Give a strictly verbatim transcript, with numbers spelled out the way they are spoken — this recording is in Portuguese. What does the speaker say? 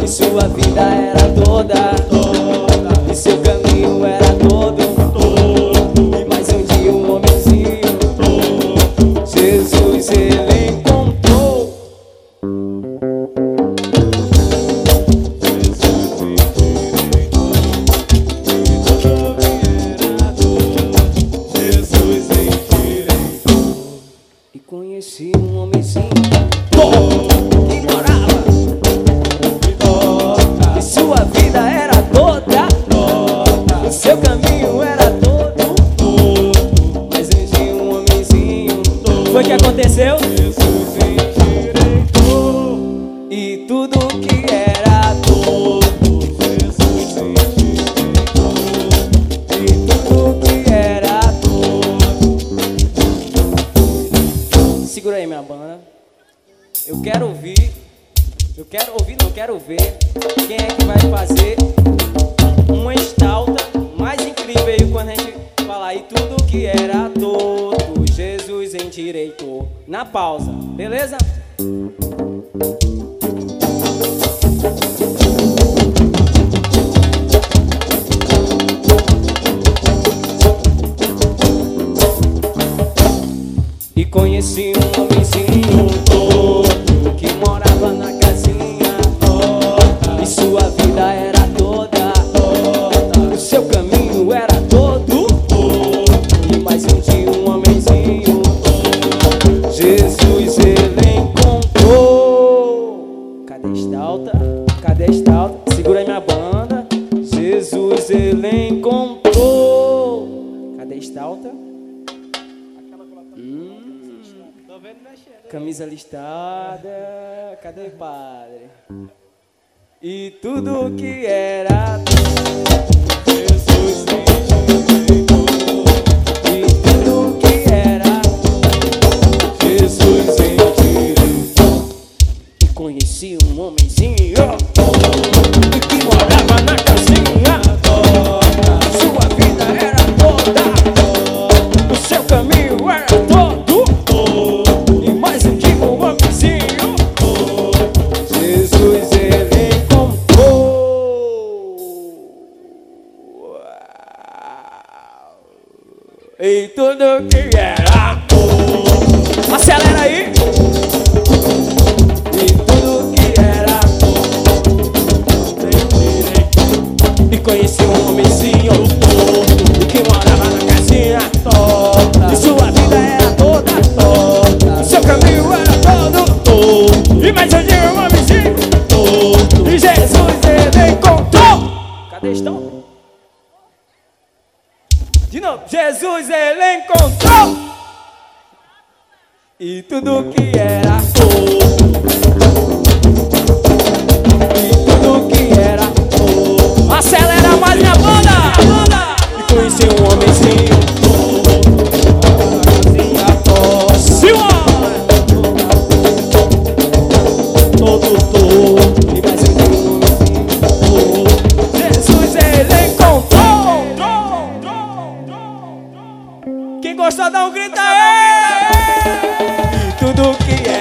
E sua vida era toda, toda. E seu caminho era todo, todo. E mais um dia um homenzinho, todo. Jesus ele encontrou. E conheci um homenzinho que morava, e sua vida era toda, o seu caminho era todo, mas um dia um homenzinho foi que aconteceu, e tudo que era todo, e tudo que era todo. Segura aí minha banda. Eu quero ouvir, eu quero ouvir, não quero ver quem é que vai fazer uma estalta mais incrível aí quando a gente falar e tudo que era todo, Jesus endireitou. Na pausa, beleza? E conheci um homenzinho todo que morava na casinha toda, e sua vida era toda, toda. O seu caminho era todo, todo. E mais um dia um homenzinho todo. Jesus ele encontrou. Cadê esta alta? Cadê esta alta? Segura aí minha banda. Jesus ele encontrou. Cadê esta alta? Camisa listada, cadê padre? E tudo que era Jesus endireitou. E tudo que era Jesus endireitou. E conheci um homenzinho que morava na casinha toda. Sua vida era toda, o seu caminho era todo. Jesus ele encontrou. E tudo que era todo. Acelera aí. E tudo que era todo. E conheci um homenzinho todo que morava na casinha toda. E sua vida era toda, toda. Seu caminho era todo, todo. E mais um dia um homenzinho todo. E Jesus ele encontrou. Cadê estão? De novo. Jesus ele encontrou. E tudo que era todo. E tudo que era todo. Acelera mais minha banda. E conheci um homenzinho todo. Todo, todo. E mais um todo. Jesus ele encontrou. Quem gostou dá um grito aí. E tudo que é